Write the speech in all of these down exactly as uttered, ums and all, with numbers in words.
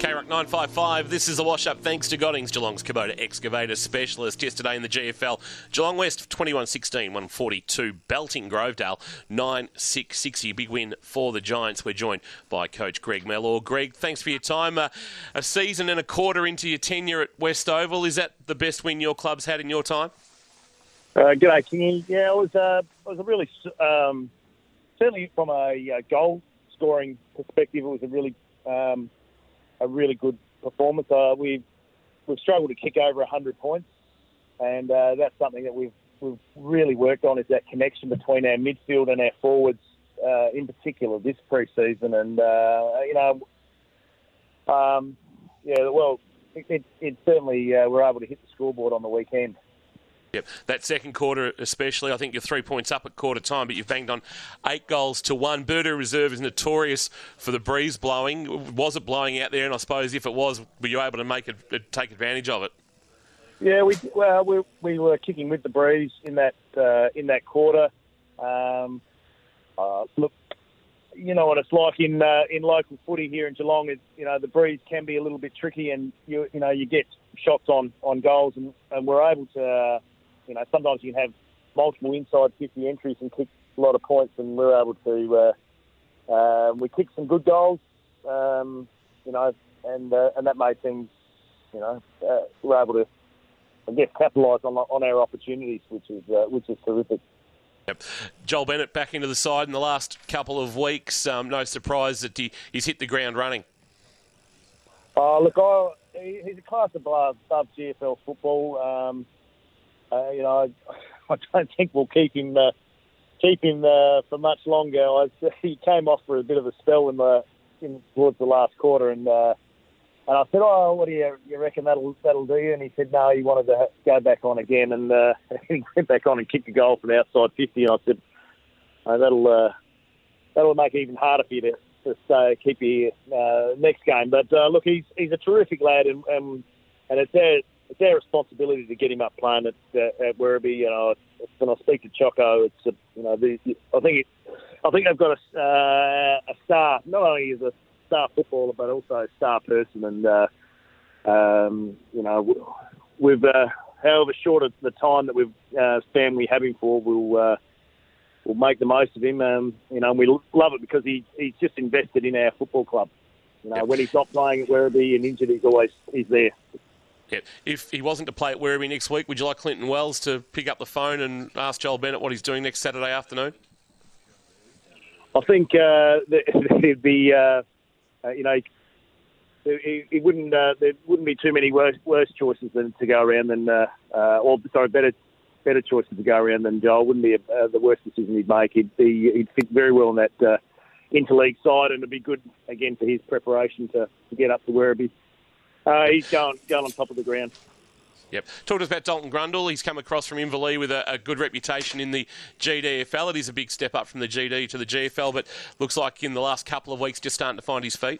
K-Rock nine five five, this is the wash-up thanks to Goddings, Geelong's Kubota excavator specialist. Yesterday in the G F L, Geelong West twenty-one sixteen, one forty-two, belting Grovedale nine six sixty. Big win for the Giants. We're joined by Coach Greg Mellor. Greg, thanks for your time. Uh, a season and a quarter into your tenure at West Oval, is that the best win your club's had in your time? Uh, G'day, Kingy. Yeah, it was, uh, it was a really, um, certainly from a uh, goal scoring perspective, it was a really um, a really good performance. Uh, we've we've struggled to kick over one hundred points, and uh, that's something that we've we've really worked on, is that connection between our midfield and our forwards, uh, in particular this pre-season. And uh, you know, um, yeah, well, it, it, it certainly uh, we're able to hit the scoreboard on the weekend. Yep. That second quarter especially, I think you're three points up at quarter time, but you've banged on eight goals to one. Burdo Reserve is notorious for the breeze blowing. Was it blowing out there? And I suppose if it was, were you able to make it, take advantage of it? Yeah, we well we we were kicking with the breeze in that uh, in that quarter. Um, uh, look, you know what it's like in uh, in local footy here in Geelong. Is you know the breeze can be a little bit tricky, and you you know you get shots on, on goals, and, and we're able to. Uh, You know, sometimes you can have multiple inside fifty entries and kick a lot of points, and we're able to. Uh, uh, we kicked some good goals, um, you know, and uh, and that made things, you know, uh, we're able to, I guess, capitalise on on our opportunities, which is uh, which is terrific. Yep. Joel Bennett back into the side in the last couple of weeks. Um, no surprise that he, he's hit the ground running. Oh, look, I, he's a class above, above G F L football. Um, Uh, you know, I, I don't think we'll keep him uh, keep him uh, for much longer. I, he came off for a bit of a spell in the in, towards the last quarter, and uh, and I said, "Oh, what do you, you reckon that'll that'll do you?" And he said, "No, he wanted to go back on again," and uh, he went back on and kicked a goal from outside fifty. And I said, oh, "That'll uh, that'll make it even harder for you to, to stay, keep you uh, next game." But uh, look, he's he's a terrific lad, and and, and it's there. It's our responsibility to get him up playing at, uh, at Werribee. You know, when I speak to Choco, it's a, you know, the, I think it, I think they've got a, uh, a star. Not only is a star footballer, but also a star person. And uh, um, you know, we've uh, however short of the time that we've uh, stand we have him for, we'll uh, we'll make the most of him. Um, you know, and we love it because he he's just invested in our football club. You know, when he's not playing at Werribee and injured, he's always he's there. Yeah. If he wasn't to play at Werribee next week, would you like Clinton Wells to pick up the phone and ask Joel Bennett what he's doing next Saturday afternoon? I think uh, there'd be, uh, uh, you know, it, it wouldn't uh, there wouldn't be too many worse, worse choices than to go around than, uh, uh, or sorry, better better choices to go around than Joel. Wouldn't be uh, the worst decision he'd make. He'd be he'd fit very well in that uh, interleague side, and it'd be good again for his preparation to, to get up to Werribee. Uh, he's going going on top of the ground. Yep. Talk to us about Dalton Grundle. He's come across from Inverleigh with a, a good reputation in the G D F L. It is a big step up from the G D to the G F L, but looks like in the last couple of weeks just starting to find his feet.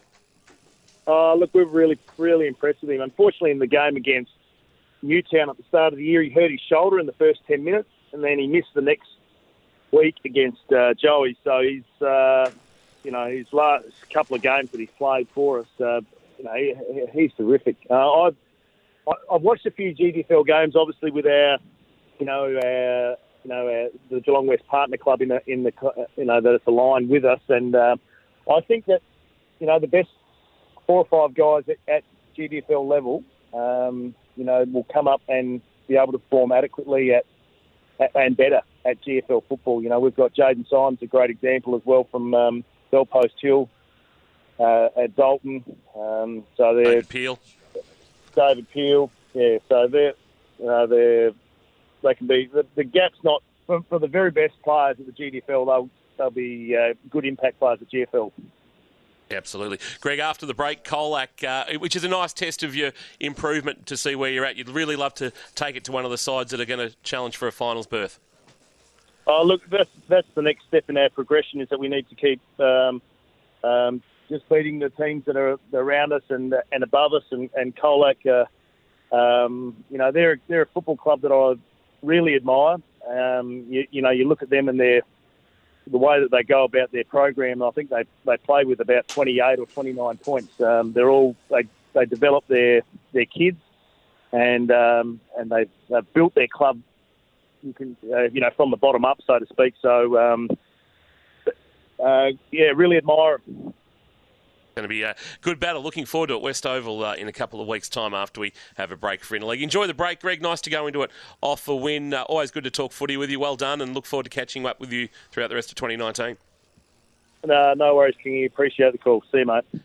Uh, look, we're really, really impressed with him. Unfortunately, in the game against Newtown at the start of the year, he hurt his shoulder in the first ten minutes, and then he missed the next week against uh, Joey. So he's, uh, you know, his last couple of games that he's played for us, uh, you know, he, he's terrific. Uh, I've I've watched a few G D F L games, obviously with our, you know, our, you know, our, the Geelong West Partner Club in the in the you know that it's aligned with us, and uh, I think that you know the best four or five guys at, at G D F L level, um, you know, will come up and be able to perform adequately at, at and better at G F L football. You know, we've got Jaden Symes, a great example as well from um, Bellpost Hill. Uh, at Dalton, um, so they're David Peel. David Peel, yeah. So they're, you know, they're they can be the, the gap's not for, for the very best players at the G D F L. They'll they'll be uh, good impact players at G F L. Absolutely, Greg. After the break, Colac, uh, which is a nice test of your improvement to see where you're at. You'd really love to take it to one of the sides that are going to challenge for a finals berth. Oh, look, that's that's the next step in our progression. Is that we need to keep. Um, um, just beating the teams that are around us and and above us, and, and Colac, uh, um, you know, they're they're a football club that I really admire. Um, you, you know, you look at them and they're the way that they go about their program, I think they they play with about twenty-eight or twenty-nine points. Um, they're all they they develop their their kids, and um, and they've, they've built their club. You can uh, you know from the bottom up, so to speak. So um, uh, yeah, really admire them. Going to be a good battle. Looking forward to it. West Oval uh, in a couple of weeks' time after we have a break for Interleague. Enjoy the break, Greg. Nice to go into it off a win. Uh, always good to talk footy with you. Well done, and look forward to catching up with you throughout the rest of twenty nineteen. No, no worries, Kingy. Appreciate the call. See you, mate.